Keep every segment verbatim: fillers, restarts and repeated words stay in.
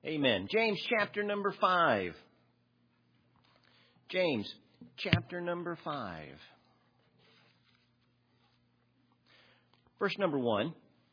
Amen. James chapter number five. James chapter number five. Verse number one.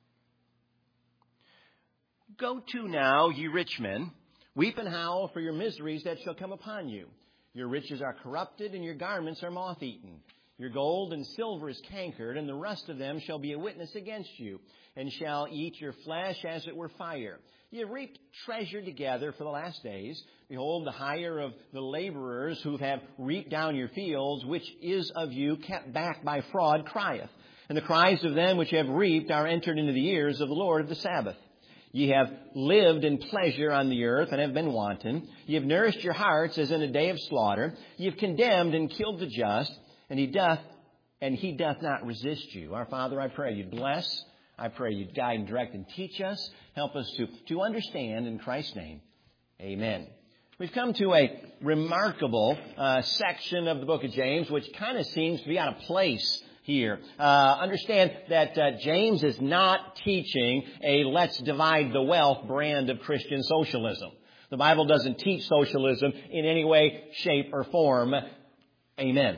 Go to now, ye rich men, weep and howl for your miseries that shall come upon you. Your riches are corrupted, and your garments are moth-eaten. Your gold and silver is cankered, and the rust of them shall be a witness against you, and shall eat your flesh as it were fire. Ye have reaped treasure together for the last days. Behold, the hire of the laborers who have reaped down your fields, which is of you kept back by fraud, crieth. And the cries of them which have reaped are entered into the ears of the Lord of the Sabbath. Ye have lived in pleasure on the earth, and have been wanton. Ye have nourished your hearts as in a day of slaughter. Ye have condemned and killed the just, and he doth, and he doth not resist you. Our Father, I pray you'd bless. I pray you'd guide and direct and teach us. Help us to, to understand in Christ's name. Amen. We've come to a remarkable uh, section of the book of James, which kind of seems to be out of place here. Uh, understand that uh, James is not teaching a let's divide the wealth brand of Christian socialism. The Bible doesn't teach socialism in any way, shape, or form. Amen.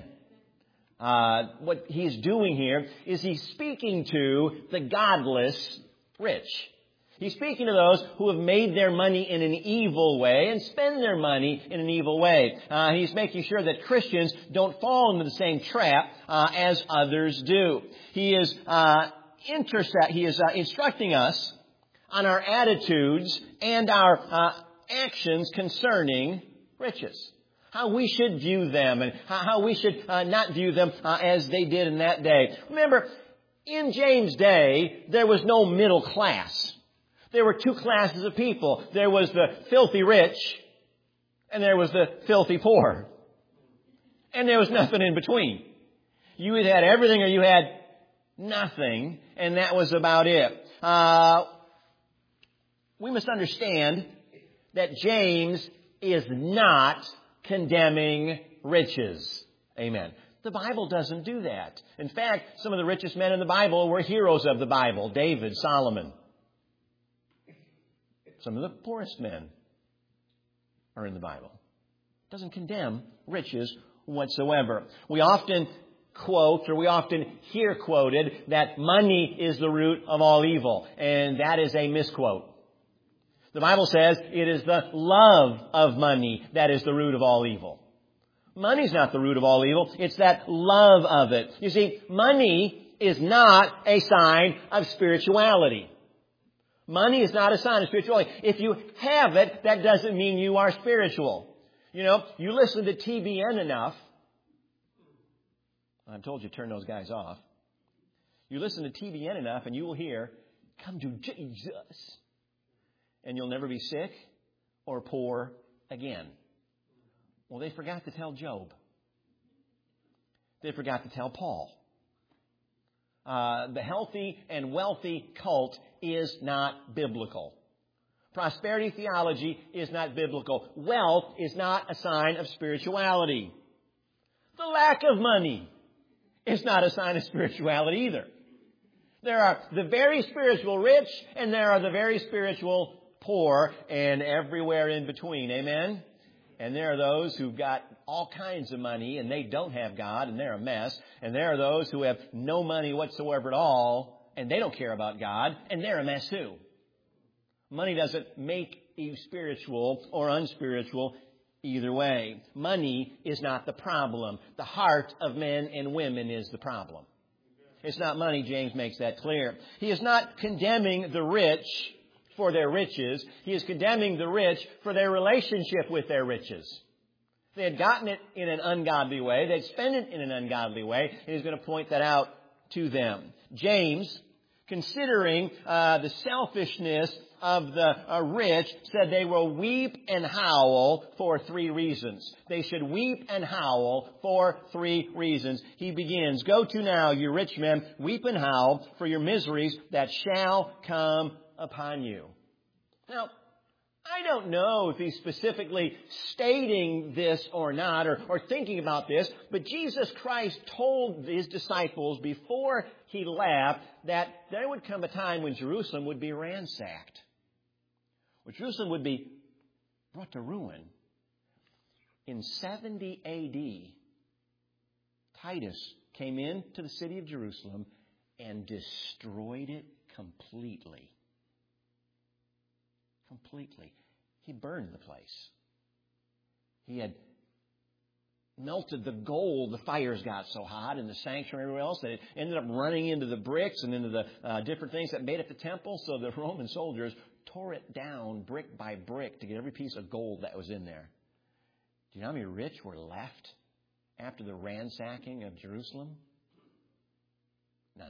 Uh, what he's doing here is he's speaking to the godless rich. He's speaking to those who have made their money in an evil way and spend their money in an evil way. Uh, he's making sure that Christians don't fall into the same trap uh, as others do. He is uh, intercept. He is uh, instructing us on our attitudes and our uh, actions concerning riches. How we should view them and how we should uh, not view them uh, as they did in that day. Remember, in James' day, there was no middle class. There were two classes of people. There was the filthy rich, and there was the filthy poor. And there was nothing in between. You either had everything or you had nothing, and that was about it. Uh, we must understand that James is not condemning riches. Amen. The Bible doesn't do that. In fact, some of the richest men in the Bible were heroes of the Bible. David, Solomon. Some of the poorest men are in the Bible. It doesn't condemn riches whatsoever. We often quote, or we often hear quoted, that money is the root of all evil. And that is a misquote. The Bible says it is the love of money that is the root of all evil. Money's not the root of all evil. It's that love of it. You see, money is not a sign of spirituality. Money is not a sign of spirituality. If you have it, that doesn't mean you are spiritual. You know, you listen to T B N enough. I'm told you turn those guys off. You listen to T B N enough and you will hear, come to Jesus. And you'll never be sick or poor again. Well, they forgot to tell Job. They forgot to tell Paul. Uh, the healthy and wealthy cult is not biblical. Prosperity theology is not biblical. Wealth is not a sign of spirituality. The lack of money is not a sign of spirituality either. There are the very spiritual rich and there are the very spiritual poor and everywhere in between. Amen? And there are those who've got all kinds of money and they don't have God and they're a mess. And there are those who have no money whatsoever at all and they don't care about God and they're a mess too. Money doesn't make you spiritual or unspiritual either way. Money is not the problem. The heart of men and women is the problem. It's not money. James makes that clear. He is not condemning the rich for their riches. He is condemning the rich for their relationship with their riches. They had gotten it in an ungodly way. They'd spent it in an ungodly way. And he's going to point that out to them. James, considering uh, the selfishness of the uh, rich, said they will weep and howl for three reasons. They should weep and howl for three reasons. He begins, go to now, you rich men, weep and howl for your miseries that shall come upon you. Now, I don't know if he's specifically stating this or not, or, or thinking about this, but Jesus Christ told his disciples before he left that there would come a time when Jerusalem would be ransacked. When Jerusalem would be brought to ruin. In seventy A D, Titus came into the city of Jerusalem and destroyed it completely. Completely. He burned the place. He had melted the gold. The fires got so hot in the sanctuary and everywhere else that it ended up running into the bricks and into the uh, different things that made up the temple. So the Roman soldiers tore it down brick by brick to get every piece of gold that was in there. Do you know how many rich were left after the ransacking of Jerusalem? None.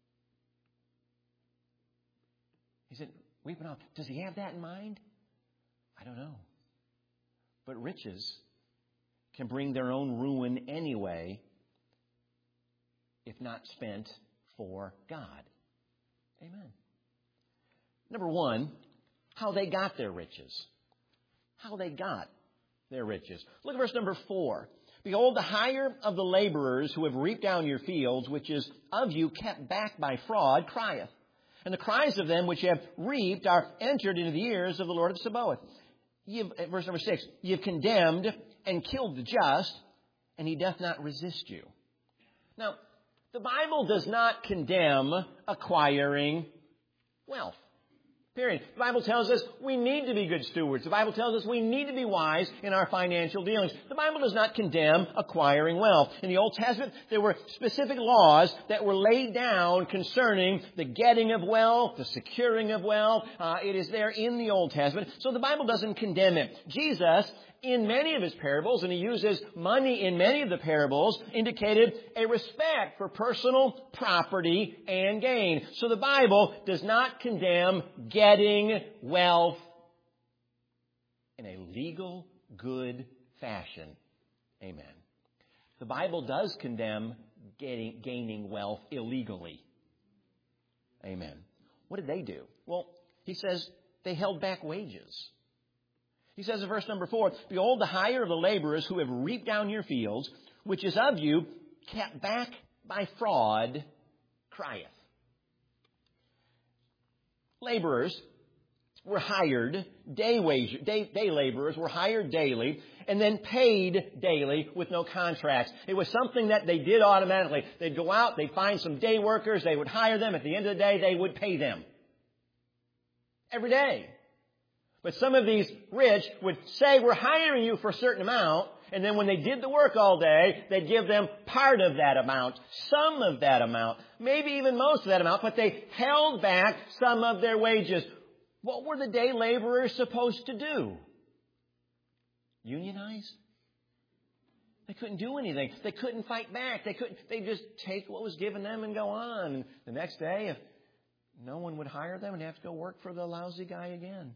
He said, weeping off. Does he have that in mind? I don't know. But riches can bring their own ruin anyway if not spent for God. Amen. Number one, how they got their riches. How they got their riches. Look at verse number four. Behold, the hire of the laborers who have reaped down your fields, which is of you kept back by fraud, crieth. And the cries of them which have reaped are entered into the ears of the Lord of Sabaoth. Ye have, verse number six, ye have condemned and killed the just, and he doth not resist you. Now, the Bible does not condemn acquiring wealth. Period. The Bible tells us we need to be good stewards. The Bible tells us we need to be wise in our financial dealings. The Bible does not condemn acquiring wealth. In the Old Testament, there were specific laws that were laid down concerning the getting of wealth, the securing of wealth. Uh, it is there in the Old Testament. So the Bible doesn't condemn it. Jesus, in many of his parables, and he uses money in many of the parables, indicated a respect for personal property and gain. So the Bible does not condemn getting wealth in a legal, good fashion. Amen. The Bible does condemn getting, gaining wealth illegally. Amen. What did they do? Well, he says they held back wages. He says in verse number four, behold, the hire of the laborers who have reaped down your fields, which is of you, kept back by fraud, crieth. Laborers were hired, day wage, day, day laborers were hired daily, and then paid daily with no contracts. It was something that they did automatically. They'd go out, they'd find some day workers, they would hire them. At the end of the day, they would pay them. Every day. But some of these rich would say, we're hiring you for a certain amount. And then when they did the work all day, they'd give them part of that amount, some of that amount, maybe even most of that amount. But they held back some of their wages. What were the day laborers supposed to do? Unionize? They couldn't do anything. They couldn't fight back. They couldn't. They just take what was given them and go on. And the next day, if no one would hire them, they'd have to go work for the lousy guy again.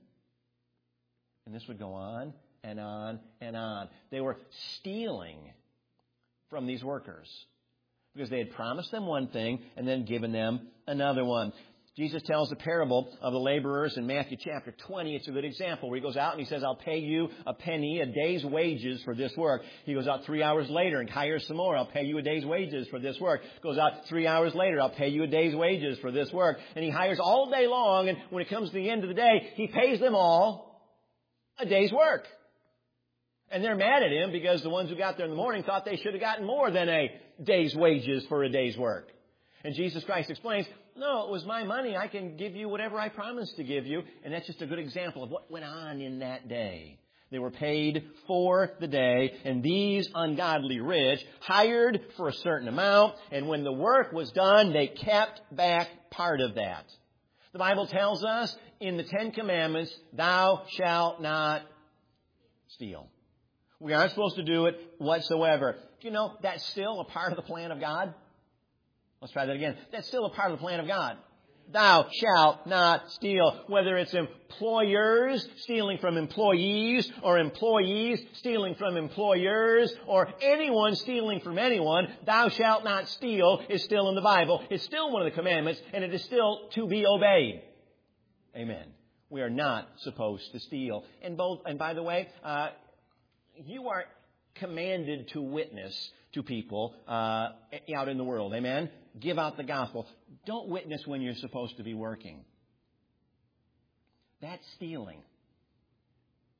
And this would go on and on and on. They were stealing from these workers because they had promised them one thing and then given them another one. Jesus tells the parable of the laborers in Matthew chapter twenty. It's a good example where he goes out and he says, I'll pay you a penny, a day's wages for this work. He goes out three hours later and hires some more. I'll pay you a day's wages for this work. Goes out three hours later. I'll pay you a day's wages for this work. And he hires all day long. And when it comes to the end of the day, he pays them all a day's work. And they're mad at him because the ones who got there in the morning thought they should have gotten more than a day's wages for a day's work. And Jesus Christ explains, no, it was my money. I can give you whatever I promised to give you. And that's just a good example of what went on in that day. They were paid for the day, and these ungodly rich hired for a certain amount, and when the work was done, they kept back part of that. The Bible tells us in the Ten Commandments, thou shalt not steal. We aren't supposed to do it whatsoever. Do you know that's still a part of the plan of God? Let's try that again. That's still a part of the plan of God. Thou shalt not steal. Whether it's employers stealing from employees, or employees stealing from employers, or anyone stealing from anyone, thou shalt not steal is still in the Bible. It's still one of the commandments, and it is still to be obeyed. Amen. We are not supposed to steal. And both. And by the way, uh, you are commanded to witness to people uh, out in the world. Amen. Give out the gospel. Don't witness when you're supposed to be working. That's stealing.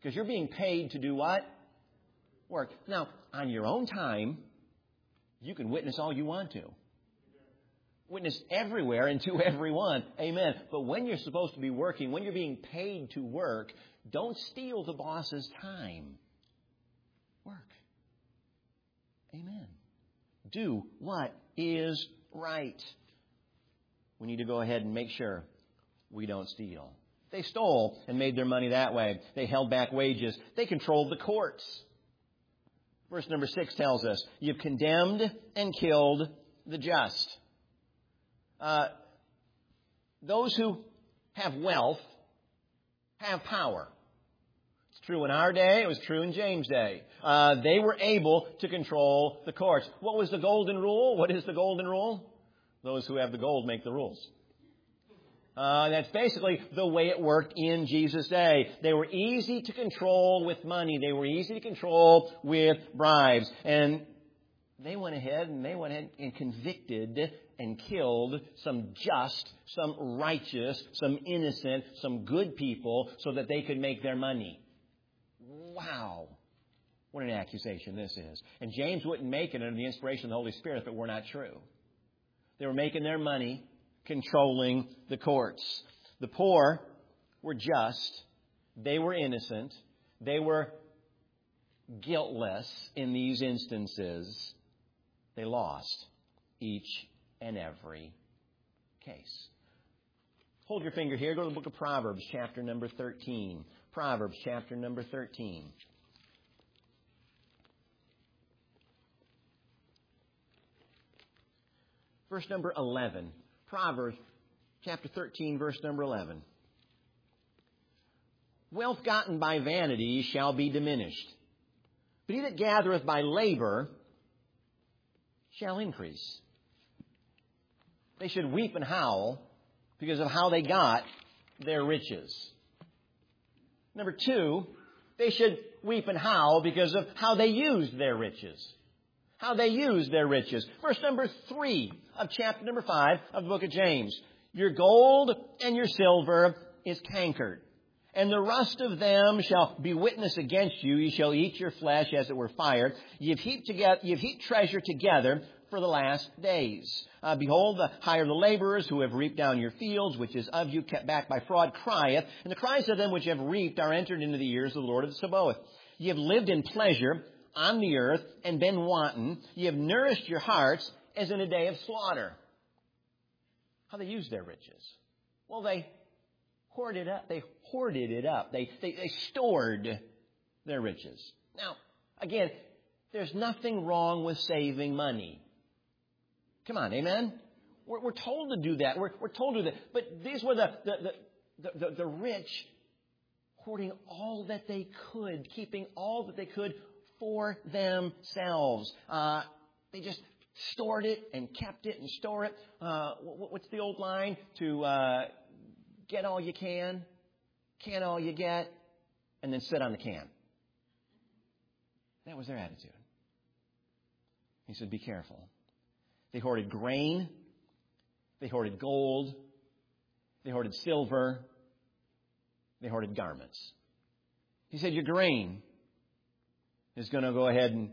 Because you're being paid to do what? Work. Now, on your own time, you can witness all you want to. Witness everywhere and to everyone. Amen. But when you're supposed to be working, when you're being paid to work, don't steal the boss's time. Work. Amen. Do what is right. We need to go ahead and make sure we don't steal. They stole and made their money that way. They held back wages. They controlled the courts. Verse number six tells us, you've condemned and killed the just. Uh, those who have wealth have power. It's true in our day. It was true in James' day. Uh, they were able to control the courts. What was the golden rule? What is the golden rule? Those who have the gold make the rules. Uh, that's basically the way it worked in Jesus' day. They were easy to control with money. They were easy to control with bribes. And they went ahead and they went ahead and convicted and killed some just, some righteous, some innocent, some good people so that they could make their money. Wow. What an accusation this is. And James wouldn't make it under the inspiration of the Holy Spirit if it were not true. They were making their money controlling the courts. The poor were just. They were innocent. They were guiltless in these instances. They lost each and every case. Hold your finger here. Go to the book of Proverbs, chapter number thirteen. Proverbs, chapter number thirteen. Verse number eleven. Proverbs, chapter thirteen, verse number eleven. Wealth gotten by vanity shall be diminished, but he that gathereth by labor shall increase. They should weep and howl because of how they got their riches. Number two, they should weep and howl because of how they used their riches. How they used their riches. Verse number three of chapter number five of the book of James. Your gold and your silver is cankered, and the rust of them shall be witness against you. You shall eat your flesh as it were fire. You've heaped together, you've heaped treasure together for the last days. Uh, behold, the hire the laborers who have reaped down your fields, which is of you kept back by fraud, crieth, and the cries of them which have reaped are entered into the ears of the Lord of Sabaoth. Ye have lived in pleasure on the earth and been wanton. Ye have nourished your hearts as in a day of slaughter. How they used their riches? Well, they hoarded up. They hoarded it up. They, they, they stored their riches. Now, again, there's nothing wrong with saving money. Come on, amen? We're, we're told to do that. We're, we're told to do that. But these were the, the, the, the, the rich hoarding all that they could, keeping all that they could for themselves. Uh, they just stored it and kept it and store it. Uh, what's the old line? To uh, get all you can, can all you get, and then sit on the can. That was their attitude. He said, be careful. They hoarded grain. They hoarded gold. They hoarded silver. They hoarded garments. He said, your grain is going to go ahead and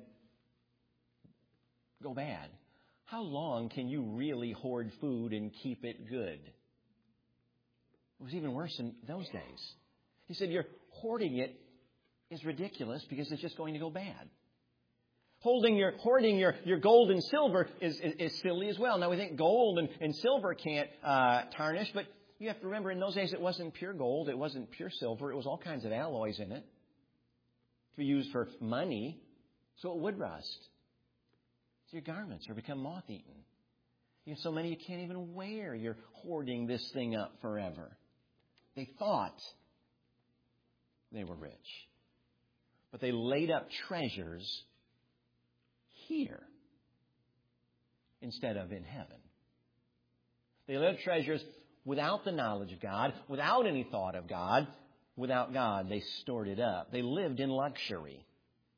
go bad. How long can you really hoard food and keep it good? It was even worse in those days. He said, you're hoarding it is ridiculous because it's just going to go bad. Holding your, hoarding your, your gold and silver is, is, is silly as well. Now, we think gold and, and silver can't uh, tarnish, but you have to remember in those days it wasn't pure gold. It wasn't pure silver. It was all kinds of alloys in it to be used for money, so it would rust. So your garments are become moth-eaten. You have so many you can't even wear. You're hoarding this thing up forever. They thought they were rich, but they laid up treasures here instead of in heaven. They laid up treasures without the knowledge of God, without any thought of God. Without God, they stored it up. They lived in luxury.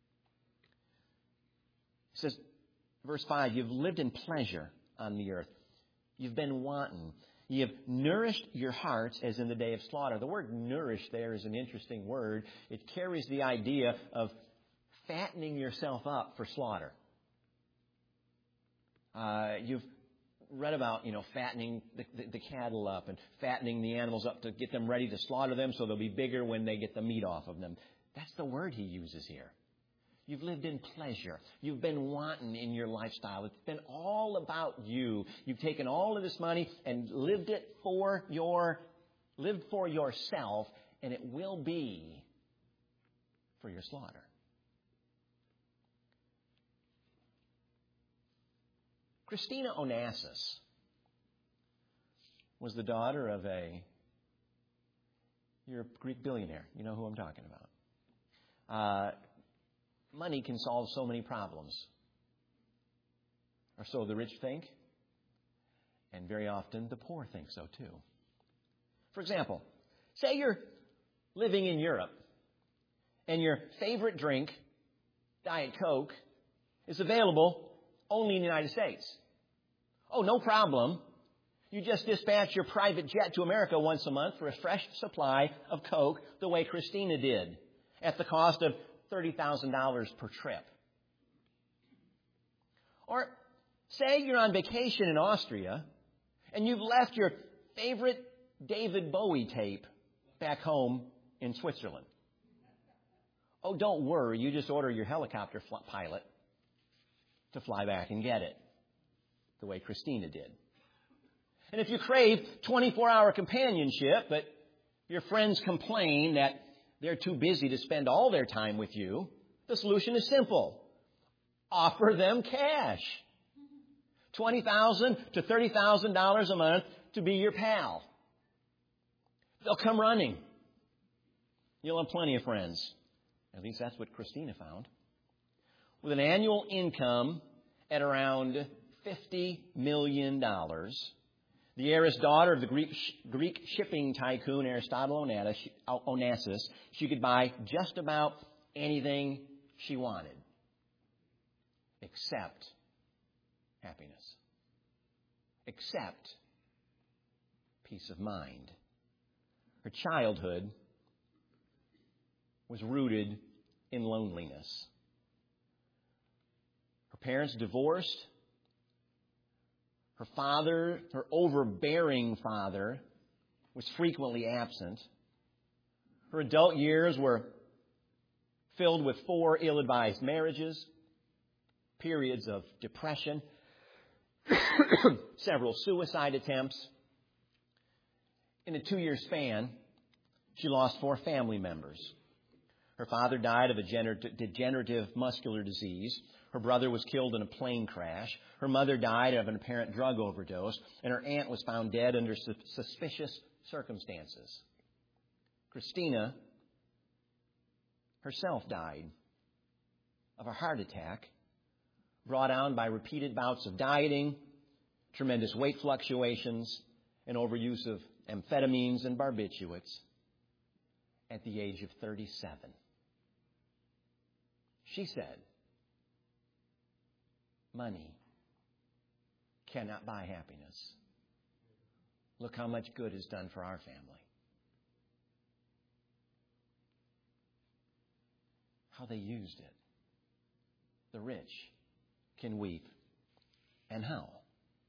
It says, verse five, you've lived in pleasure on the earth. You've been wanton. Ye have nourished your hearts as in the day of slaughter. The word nourish there is an interesting word. It carries the idea of fattening yourself up for slaughter. Uh, you've read about, you know, fattening the, the, the cattle up and fattening the animals up to get them ready to slaughter them so they'll be bigger when they get the meat off of them. That's the word he uses here. You've lived in pleasure. You've been wanton in your lifestyle. It's been all about you. You've taken all of this money and lived it for your, lived for yourself, and it will be for your slaughter. Christina Onassis was the daughter of a, you're a Greek billionaire. You know who I'm talking about. Uh, Money can solve so many problems. Or so the rich think. And very often the poor think so too. For example, say you're living in Europe and your favorite drink, Diet Coke, is available only in the United States. Oh, no problem. You just dispatch your private jet to America once a month for a fresh supply of Coke the way Christina did at the cost of thirty thousand dollars per trip. Or say you're on vacation in Austria and you've left your favorite David Bowie tape back home in Switzerland. Oh, don't worry. You just order your helicopter pilot to fly back and get it the way Christina did. And if you crave twenty-four hour companionship, but your friends complain that they're too busy to spend all their time with you, the solution is simple. Offer them cash. twenty thousand dollars to thirty thousand dollars a month to be your pal. They'll come running. You'll have plenty of friends. At least that's what Christina found. With an annual income at around fifty million dollars, the heiress daughter of the Greek, Greek shipping tycoon Aristotle Onassis, she could buy just about anything she wanted, except happiness, except peace of mind. Her childhood was rooted in loneliness. Her parents divorced. Her father, her overbearing father, was frequently absent. Her adult years were filled with four ill-advised marriages, periods of depression, several suicide attempts. In a two-year span, she lost four family members. Her father died of a degenerative muscular disease. Her brother was killed in a plane crash. Her mother died of an apparent drug overdose. And her aunt was found dead under suspicious circumstances. Christina herself died of a heart attack brought on by repeated bouts of dieting, tremendous weight fluctuations, and overuse of amphetamines and barbiturates at the age of thirty-seven. She said, money cannot buy happiness. Look how much good is done for our family. How they used it. The rich can weep and howl.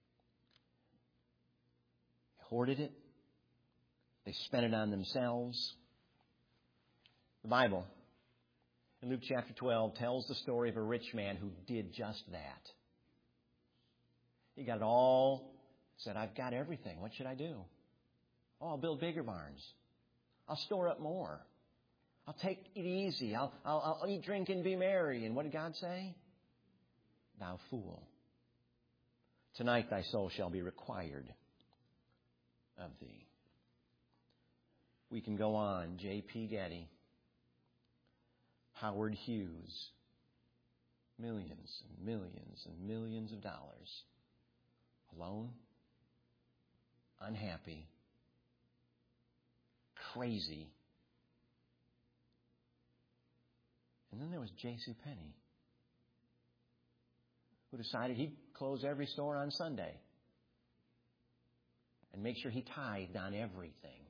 They hoarded it. They spent it on themselves. The Bible, in Luke chapter twelve, tells the story of a rich man who did just that. He got it all, said, I've got everything. What should I do? Oh, I'll build bigger barns. I'll store up more. I'll take it easy. I'll, I'll, I'll eat, drink, and be merry. And what did God say? Thou fool. Tonight thy soul shall be required of thee. We can go on. J P. Getty, Howard Hughes, millions and millions and millions of dollars. Alone, unhappy, crazy. And then there was J C. Penney, who decided he'd close every store on Sunday and make sure he tithed on everything.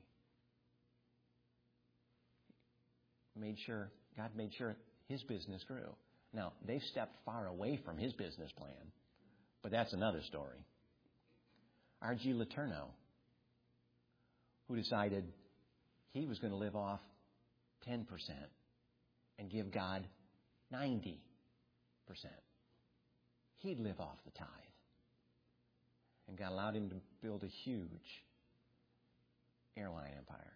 Made sure, God made sure his business grew. Now, they've stepped far away from his business plan, but that's another story. R G Letourneau, who decided he was going to live off ten percent and give God ninety percent. He'd live off the tithe. And God allowed him to build a huge airline empire.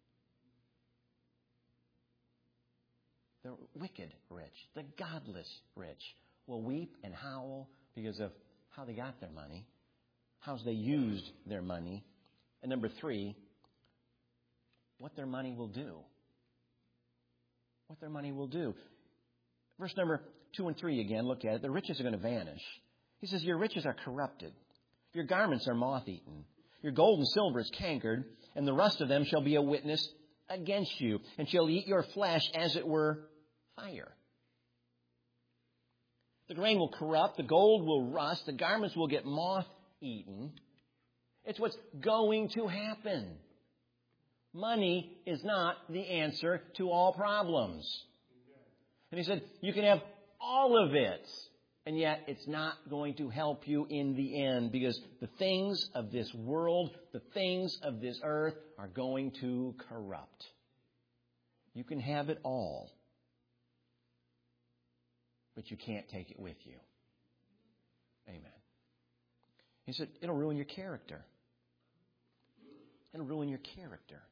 The wicked rich, the godless rich, will weep and howl because of how they got their money, how they used their money, and number three, what their money will do. What their money will do. Verse number two and three again, look at it. The riches are going to vanish. He says, your riches are corrupted. Your garments are moth-eaten. Your gold and silver is cankered, and the rust of them shall be a witness against you, and shall eat your flesh as it were fire. The grain will corrupt, the gold will rust, the garments will get moth-eaten. It's what's going to happen. Money is not the answer to all problems. And he said, you can have all of it, and yet it's not going to help you in the end, because the things of this world, the things of this earth are going to corrupt. You can have it all, but you can't take it with you. Amen. He said, it'll ruin your character. It'll ruin your character.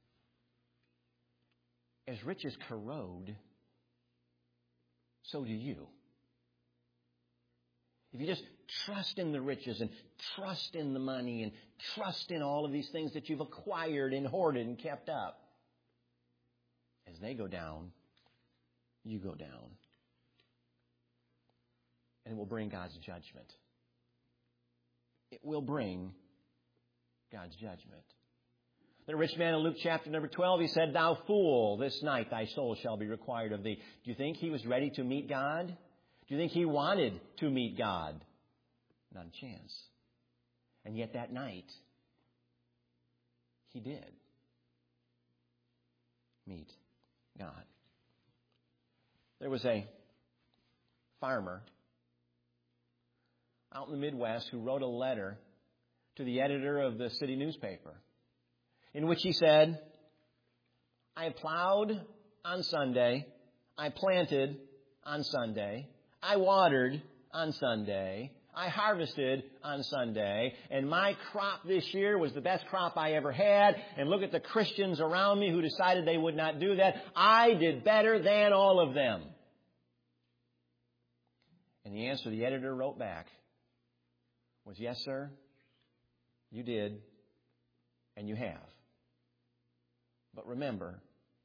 As riches corrode, so do you. If you just trust in the riches and trust in the money and trust in all of these things that you've acquired and hoarded and kept up, as they go down, you go down. And it will bring God's judgment. It will bring God's judgment. The rich man in Luke chapter number twelve, he said, thou fool, this night thy soul shall be required of thee. Do you think he was ready to meet God? Do you think he wanted to meet God? Not a chance. And yet that night, he did meet God. There was a farmer out in the Midwest who wrote a letter to the editor of the city newspaper in which he said, I plowed on Sunday, I planted on Sunday, I watered on Sunday, I harvested on Sunday, and my crop this year was the best crop I ever had, and look at the Christians around me who decided they would not do that. I did better than all of them. And the answer the editor wrote back was, yes, sir, you did, and you have. But remember,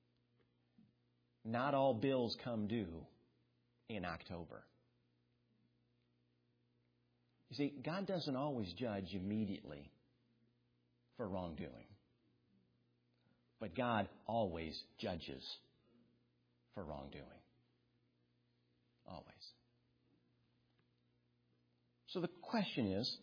not all bills come due in October. You see, God doesn't always judge immediately for wrongdoing. But God always judges for wrongdoing. Always. So the question is,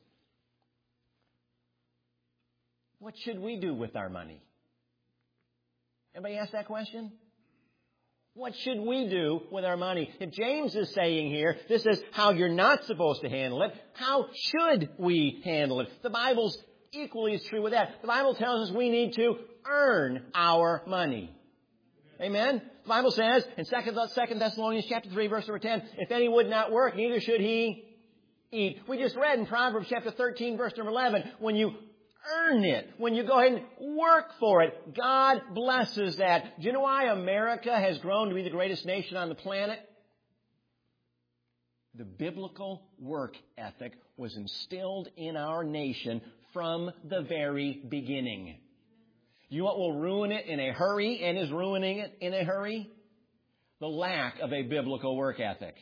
what should we do with our money? Anybody ask that question? What should we do with our money? If James is saying here, this is how you're not supposed to handle it, how should we handle it? The Bible's equally as true with that. The Bible tells us we need to earn our money. Amen? The Bible says in Second Thessalonians chapter three, verse number ten, if any would not work, neither should he eat. We just read in Proverbs chapter thirteen, verse number eleven, when you earn it, when you go ahead and work for it, God blesses that. Do you know why America has grown to be the greatest nation on the planet? The biblical work ethic was instilled in our nation from the very beginning. You know what will ruin it in a hurry and is ruining it in a hurry? The lack of a biblical work ethic.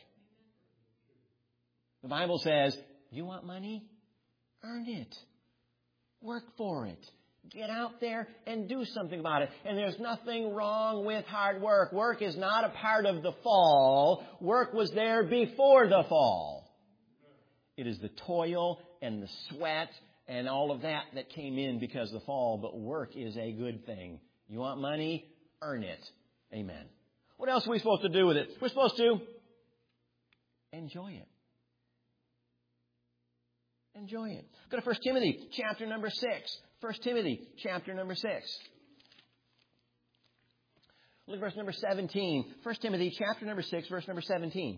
The Bible says, you want money? Earn it. Work for it. Get out there and do something about it. And there's nothing wrong with hard work. Work is not a part of the fall. Work was there before the fall. It is the toil and the sweat and all of that that came in because of the fall, but work is a good thing. You want money? Earn it. Amen. What else are we supposed to do with it? We're supposed to enjoy it. Enjoy it. Go to First Timothy chapter number six. First Timothy chapter number six. Look at verse number seventeen. First Timothy chapter number six, verse number seventeen.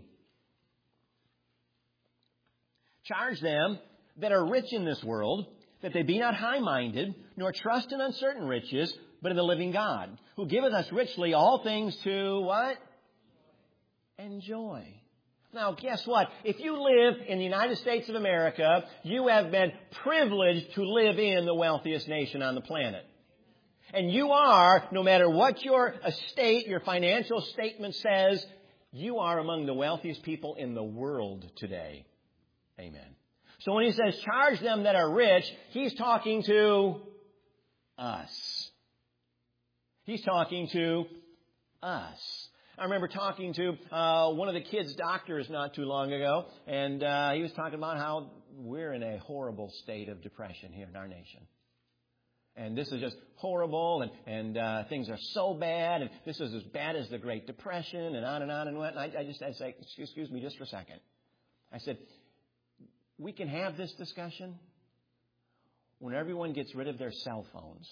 Charge them that are rich in this world, that they be not high-minded, nor trust in uncertain riches, but in the living God, who giveth us richly all things to what? Enjoy. Now, guess what? If you live in the United States of America, you have been privileged to live in the wealthiest nation on the planet. And you are, no matter what your estate, your financial statement says, you are among the wealthiest people in the world today. Amen. So when he says, charge them that are rich, he's talking to us. He's talking to us. I remember talking to uh, one of the kids' doctors not too long ago, and uh, he was talking about how we're in a horrible state of depression here in our nation. And this is just horrible, and, and uh, things are so bad, and this is as bad as the Great Depression, and on and on and on. And I, I just I say, excuse, excuse me just for a second. I said, we can have this discussion when everyone gets rid of their cell phones.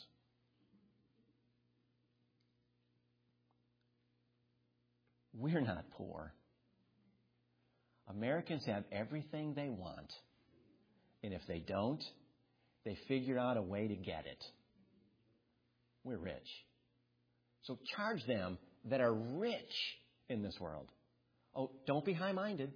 We're not poor. Americans have everything they want. And if they don't, they figure out a way to get it. We're rich. So charge them that are rich in this world. Oh, don't be high-minded.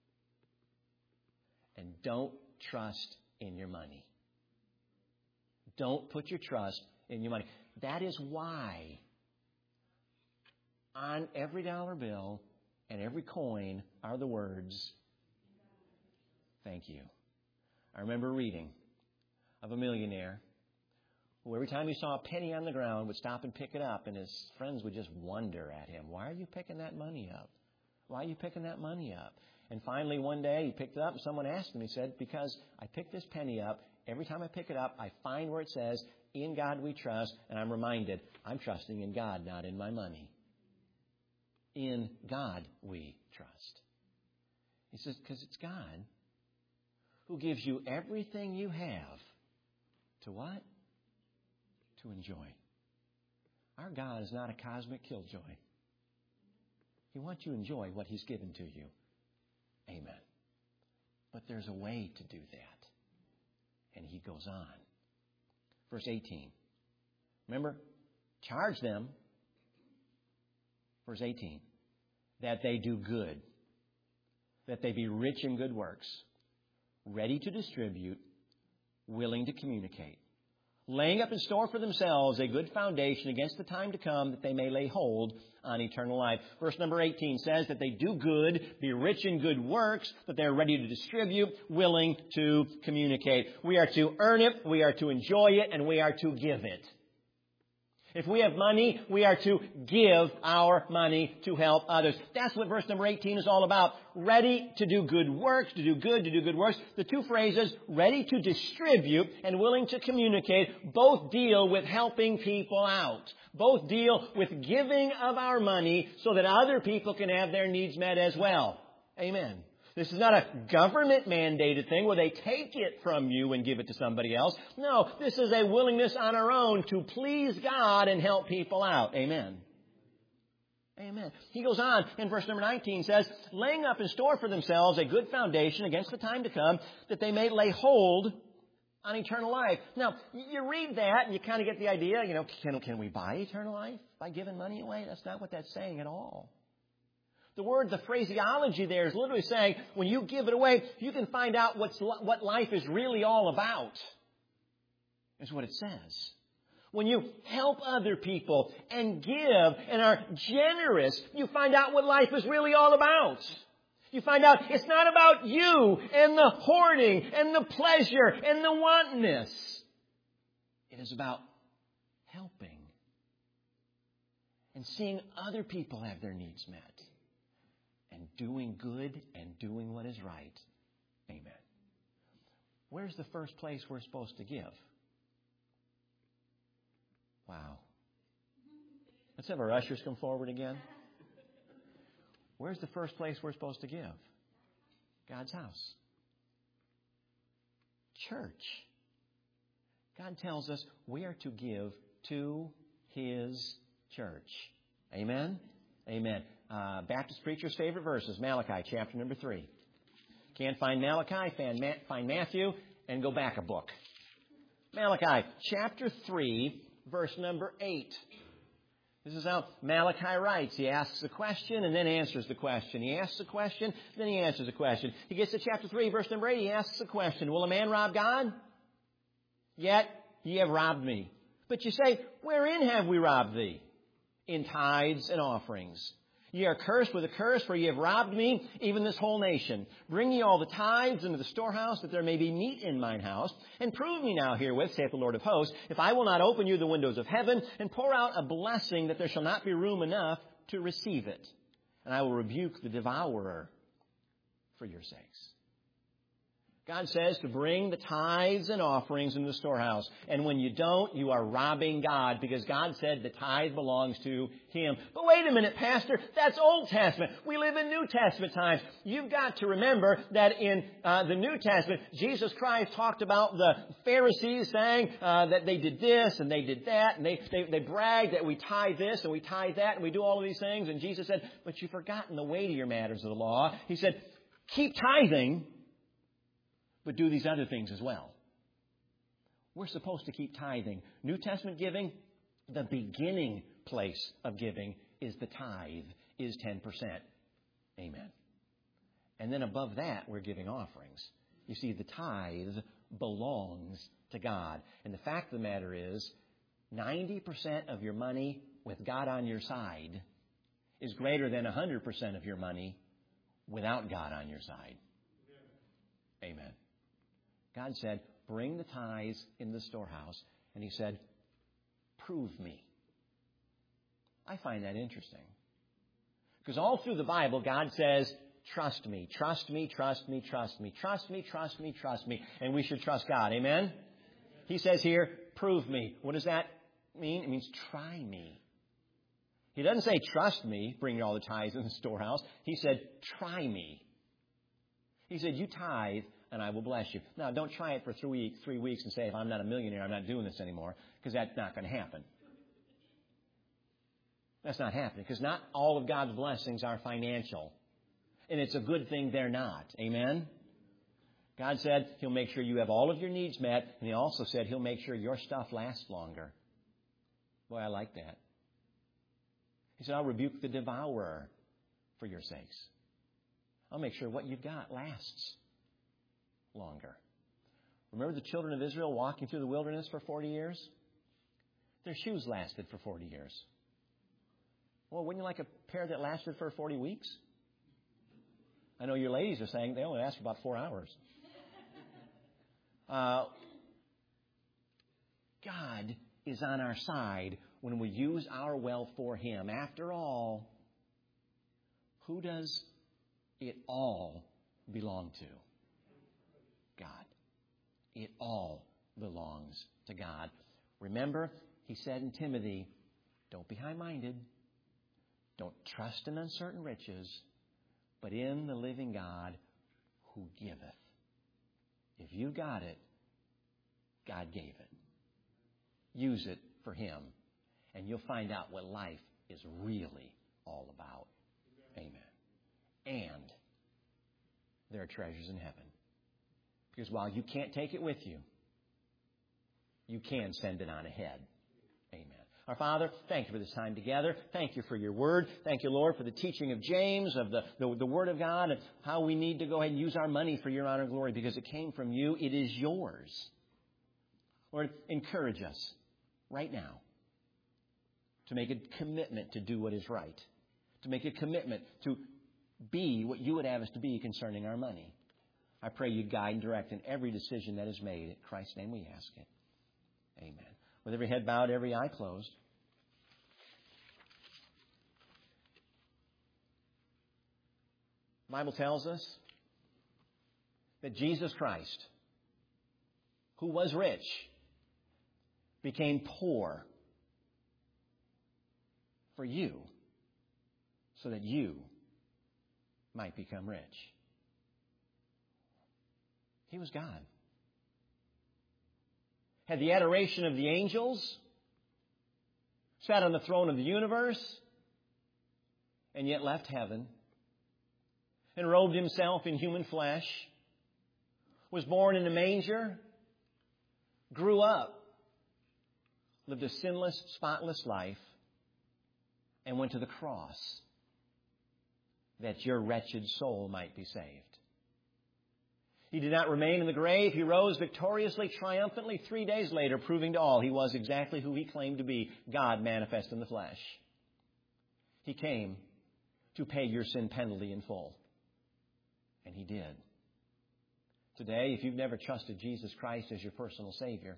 And don't trust in your money. Don't put your trust in your money. That is why on every dollar bill and every coin are the words, thank you. I remember reading of a millionaire who every time he saw a penny on the ground would stop and pick it up, and his friends would just wonder at him, why are you picking that money up? Why are you picking that money up? And finally one day he picked it up and someone asked him, he said, because I picked this penny up, every time I pick it up I find where it says, in God we trust, and I'm reminded, I'm trusting in God, not in my money. In God we trust. He says, because it's God who gives you everything you have to what? To enjoy. Our God is not a cosmic killjoy. He wants you to enjoy what He's given to you. Amen. But there's a way to do that. And he goes on. Verse eighteen. Remember, charge them, verse eighteen, that they do good, that they be rich in good works, ready to distribute, willing to communicate, laying up in store for themselves a good foundation against the time to come, that they may lay hold on eternal life. Verse number eighteen says that they do good, be rich in good works, that they're ready to distribute, willing to communicate. We are to earn it, we are to enjoy it, and we are to give it. If we have money, we are to give our money to help others. That's what verse number eighteen is all about. Ready to do good works, to do good, to do good works. The two phrases, ready to distribute and willing to communicate, both deal with helping people out. Both deal with giving of our money so that other people can have their needs met as well. Amen. This is not a government-mandated thing where they take it from you and give it to somebody else. No, this is a willingness on our own to please God and help people out. Amen. Amen. He goes on in verse number nineteen, says, laying up in store for themselves a good foundation against the time to come, that they may lay hold on eternal life. Now, you read that and you kind of get the idea, you know, can, can we buy eternal life by giving money away? That's not what that's saying at all. The word, the phraseology there is literally saying, when you give it away, you can find out what's, what life is really all about. Is what it says. When you help other people and give and are generous, you find out what life is really all about. You find out it's not about you and the hoarding and the pleasure and the wantonness. It is about helping and seeing other people have their needs met. And doing good and doing what is right. Amen. Where's the first place we're supposed to give? Wow. Let's have our ushers come forward again. Where's the first place we're supposed to give? God's house. Church. God tells us we are to give to His church. Amen? Amen. Uh, Baptist preacher's favorite verses, Malachi chapter number three. Can't find Malachi, find, Ma- find Matthew, and go back a book. Malachi chapter three, verse number eight. This is how Malachi writes. He asks a question and then answers the question. He asks a question, then he answers the question. He gets to chapter three, verse number eight. He asks a question. Will a man rob God? Yet ye have robbed me. But you say, wherein have we robbed thee? In tithes and offerings. Ye are cursed with a curse, for ye have robbed me, even this whole nation. Bring ye all the tithes into the storehouse, that there may be meat in mine house. And prove me now herewith, saith the Lord of hosts, if I will not open you the windows of heaven, and pour out a blessing, that there shall not be room enough to receive it. And I will rebuke the devourer for your sakes. God says to bring the tithes and offerings in the storehouse. And when you don't, you are robbing God, because God said the tithe belongs to Him. But wait a minute, Pastor, that's Old Testament. We live in New Testament times. You've got to remember that in uh, the New Testament, Jesus Christ talked about the Pharisees saying uh, that they did this and they did that, and they, they, they bragged that we tithe this and we tithe that and we do all of these things. And Jesus said, but you've forgotten the weightier matters of the law. He said, keep tithing, but do these other things as well. We're supposed to keep tithing. New Testament giving, the beginning place of giving is the tithe, is ten percent. Amen. And then above that, we're giving offerings. You see, the tithe belongs to God. And the fact of the matter is, ninety percent of your money with God on your side is greater than one hundred percent of your money without God on your side. Amen. God said, bring the tithes in the storehouse. And He said, prove me. I find that interesting. Because all through the Bible, God says, trust me, trust me, trust me, trust me, trust me, trust me, trust me. And we should trust God. Amen? He says here, prove me. What does that mean? It means try me. He doesn't say trust me, bring all the tithes in the storehouse. He said, try me. He said, you tithe, and I will bless you. Now, don't try it for three, three weeks and say, if I'm not a millionaire, I'm not doing this anymore, because that's not going to happen. That's not happening, because not all of God's blessings are financial. And it's a good thing they're not. Amen? God said He'll make sure you have all of your needs met, and He also said He'll make sure your stuff lasts longer. Boy, I like that. He said, I'll rebuke the devourer for your sakes. I'll make sure what you've got lasts longer. Remember the children of Israel walking through the wilderness for forty years? Their shoes lasted for forty years. Well, wouldn't you like a pair that lasted for forty weeks? I know your ladies are saying they only last for about four hours. Uh, God is on our side when we use our wealth for Him. After all, who does it all belong to? God. It all belongs to God. Remember, He said in Timothy, don't be high-minded. Don't trust in uncertain riches, but in the living God who giveth. If you got it, God gave it. Use it for Him, and you'll find out what life is really all about. Amen. And there are treasures in heaven. Because while you can't take it with you, you can send it on ahead. Amen. Our Father, thank you for this time together. Thank you for your word. Thank you, Lord, for the teaching of James, of the, the, the Word of God, and how we need to go ahead and use our money for your honor and glory because it came from you. It is yours. Lord, encourage us right now to make a commitment to do what is right, to make a commitment to be what you would have us to be concerning our money. I pray you guide and direct in every decision that is made. In Christ's name we ask it. Amen. With every head bowed, every eye closed. The Bible tells us that Jesus Christ who was rich, became poor for you so that you might become rich. He was God. Had the adoration of the angels, sat on the throne of the universe, and yet left heaven and robed himself in human flesh, was born in a manger, grew up, lived a sinless, spotless life, and went to the cross that your wretched soul might be saved. He did not remain in the grave. He rose victoriously, triumphantly three days later, proving to all he was exactly who he claimed to be, God manifest in the flesh. He came to pay your sin penalty in full. And He did. Today, if you've never trusted Jesus Christ as your personal Savior,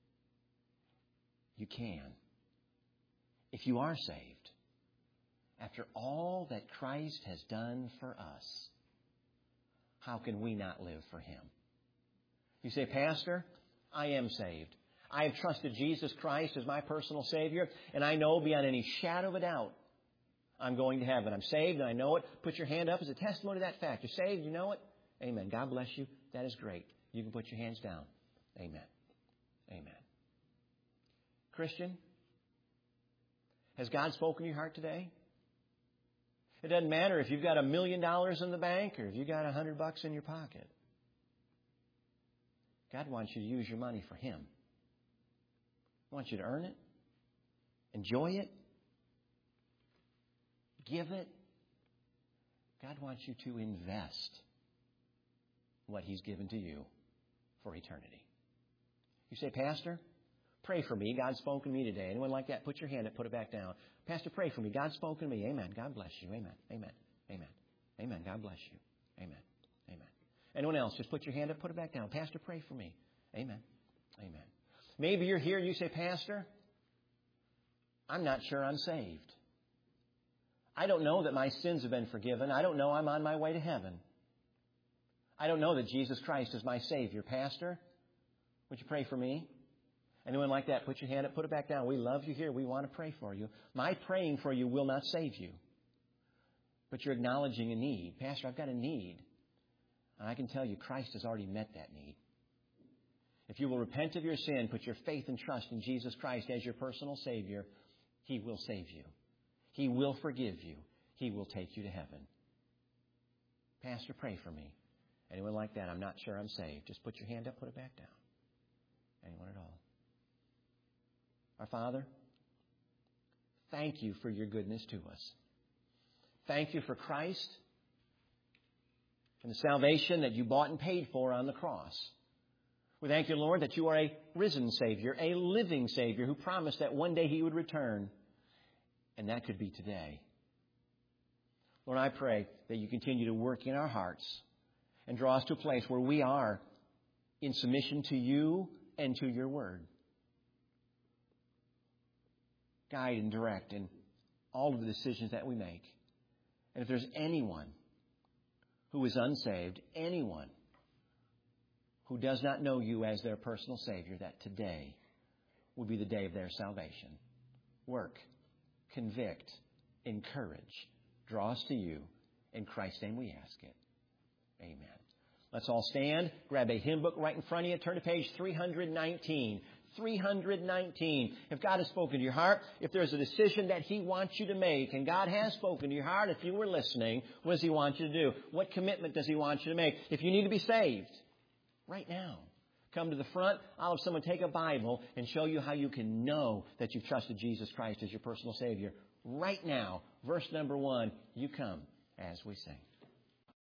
you can. If you are saved, after all that Christ has done for us, how can we not live for Him? You say, Pastor, I am saved. I have trusted Jesus Christ as my personal Savior, and I know beyond any shadow of a doubt I'm going to heaven. I'm saved, and I know it. Put your hand up as a testimony to that fact. You're saved, you know it. Amen. God bless you. That is great. You can put your hands down. Amen. Amen. Christian, has God spoken to your heart today? It doesn't matter if you've got a million dollars in the bank or if you've got a hundred bucks in your pocket. God wants you to use your money for Him. He wants you to earn it, enjoy it, give it. God wants you to invest what He's given to you for eternity. You say, Pastor, pray for me. God's spoken to me today. Anyone like that? Put your hand up, put it back down. Pastor, pray for me. God's spoken to me. Amen. God bless you. Amen. Amen. Amen. Amen. God bless you. Amen. Amen. Anyone else? Just put your hand up, put it back down. Pastor, pray for me. Amen. Amen. Maybe you're here and you say, Pastor, I'm not sure I'm saved. I don't know that my sins have been forgiven. I don't know I'm on my way to heaven. I don't know that Jesus Christ is my Savior. Pastor, would you pray for me? Anyone like that? Put your hand up, put it back down. We love you here. We want to pray for you. My praying for you will not save you. But you're acknowledging a need. Pastor, I've got a need. And I can tell you, Christ has already met that need. If you will repent of your sin, put your faith and trust in Jesus Christ as your personal Savior, He will save you. He will forgive you. He will take you to heaven. Pastor, pray for me. Anyone like that? I'm not sure I'm saved. Just put your hand up, put it back down. Anyone at all? Our Father, thank You for Your goodness to us. Thank You for Christ and the salvation that You bought and paid for on the cross. We thank You, Lord, that You are a risen Savior, a living Savior who promised that one day He would return. And that could be today. Lord, I pray that You continue to work in our hearts and draw us to a place where we are in submission to You and to Your Word. Guide and direct in all of the decisions that we make. And if there's anyone who is unsaved, anyone who does not know You as their personal Savior, that today will be the day of their salvation. Work, convict, encourage, draw us to You. In Christ's name we ask it. Amen. Let's all stand. Grab a hymn book right in front of you. Turn to page three nineteen. three nineteen. If God has spoken to your heart, if there's a decision that He wants you to make, and God has spoken to your heart, if you were listening, what does He want you to do? What commitment does He want you to make? If you need to be saved, right now, come to the front. I'll have someone take a Bible and show you how you can know that you've trusted Jesus Christ as your personal Savior. Right now, verse number one, you come as we sing.